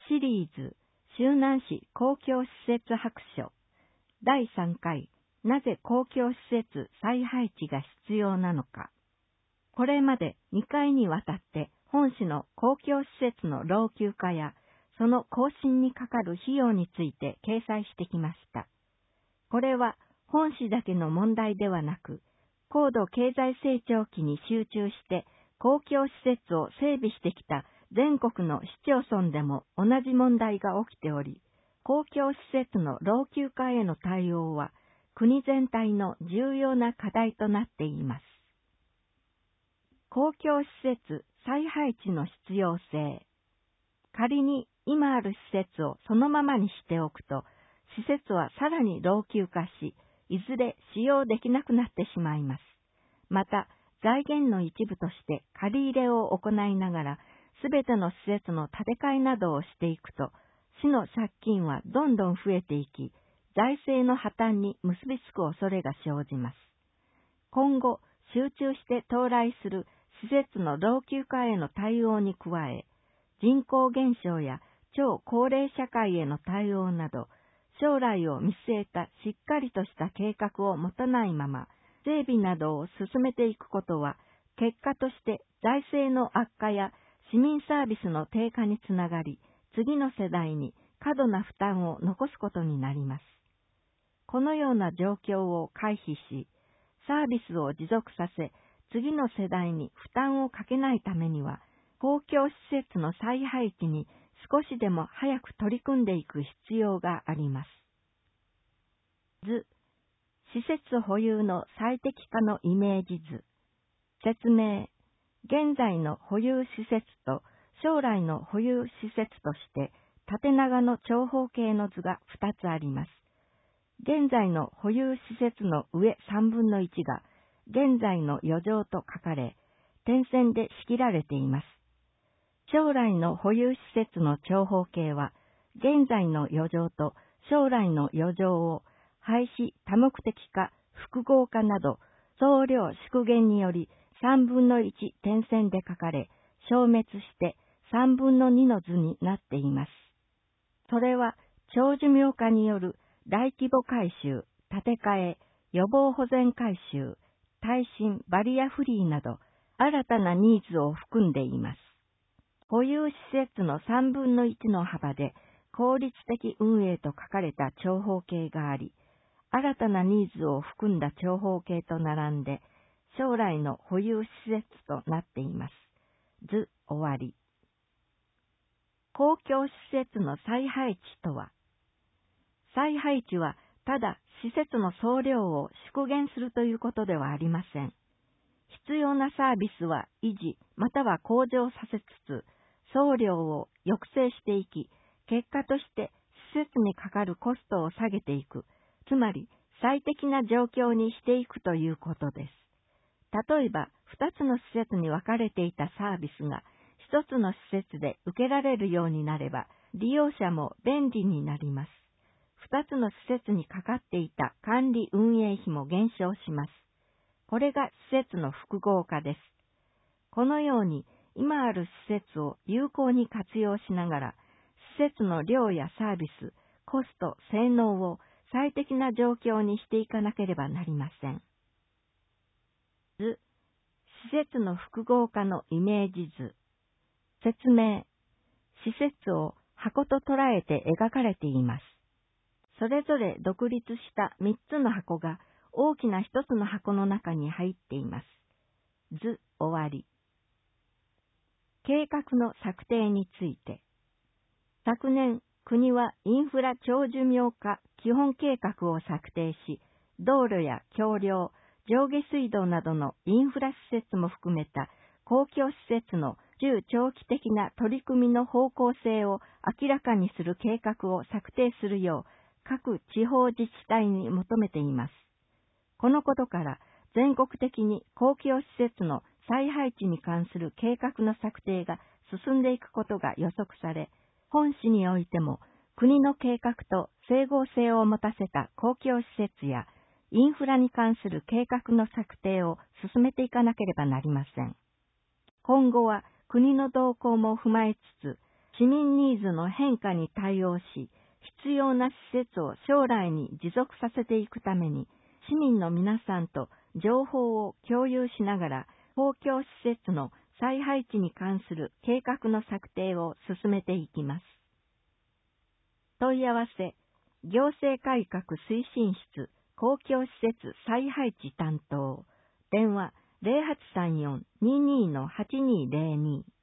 シリーズ周南市公共施設白書第3回なぜ公共施設再配置が必要なのか。これまで2回にわたって本市の公共施設の老朽化やその更新にかかる費用について掲載してきました。これは本市だけの問題ではなく、高度経済成長期に集中して公共施設を整備してきた全国の市町村でも同じ問題が起きており、公共施設の老朽化への対応は国全体の重要な課題となっています。公共施設再配置の必要性。仮に今ある施設をそのままにしておくと、施設はさらに老朽化し、いずれ使用できなくなってしまいます。また、財源の一部として借り入れを行いながら、すべての施設の建て替えなどをしていくと、市の借金はどんどん増えていき、財政の破綻に結びつく恐れが生じます。今後、集中して到来する施設の老朽化への対応に加え、人口減少や超高齢社会への対応など、将来を見据えたしっかりとした計画を持たないまま、整備などを進めていくことは、結果として財政の悪化や市民サービスの低下につながり、次の世代に過度な負担を残すことになります。このような状況を回避し、サービスを持続させ、次の世代に負担をかけないためには、公共施設の再配置に少しでも早く取り組んでいく必要があります。図、施設保有の最適化のイメージ図。説明。現在の保有施設と将来の保有施設として縦長の長方形の図が2つあります。現在の保有施設の上3分の1が現在の余剰と書かれ、点線で仕切られています。将来の保有施設の長方形は現在の余剰と将来の余剰を廃止、多目的化、複合化など総量縮減により3分の1点線で書かれ、消滅して3分の2の図になっています。それは長寿命化による大規模改修、建て替え、予防保全改修、耐震、バリアフリーなど新たなニーズを含んでいます。保有施設の3分の1の幅で効率的運営と書かれた長方形があり、新たなニーズを含んだ長方形と並んで、将来の保有施設となっています。図終わり。公共施設の再配置とは、再配置はただ施設の総量を縮減するということではありません。必要なサービスは維持または向上させつつ、総量を抑制していき、結果として施設にかかるコストを下げていく、つまり最適な状況にしていくということです。例えば、2つの施設に分かれていたサービスが1つの施設で受けられるようになれば、利用者も便利になります。2つの施設にかかっていた管理運営費も減少します。これが施設の複合化です。このように、今ある施設を有効に活用しながら、施設の量やサービス、コスト、性能を最適な状況にしていかなければなりません。図、施設の複合化のイメージ図。説明。施設を箱と捉えて描かれています。それぞれ独立した3つの箱が大きな1つの箱の中に入っています。図終わり。計画の策定について。昨年、国はインフラ長寿命化基本計画を策定し、道路や橋梁、上下水道などのインフラ施設も含めた公共施設の中長期的な取り組みの方向性を明らかにする計画を策定するよう各地方自治体に求めています。このことから全国的に公共施設の再配置に関する計画の策定が進んでいくことが予測され、本市においても国の計画と整合性を持たせた公共施設やインフラに関する計画の策定を進めていかなければなりません。今後は国の動向も踏まえつつ、 市民ニーズの変化に対応し、必要な施設を将来に持続させていくために、市民の皆さんと情報を共有しながら、公共施設の再配置に関する計画の策定を進めていきます。問い合わせ、行政改革推進室公共施設再配置担当、電話 0834-22-8202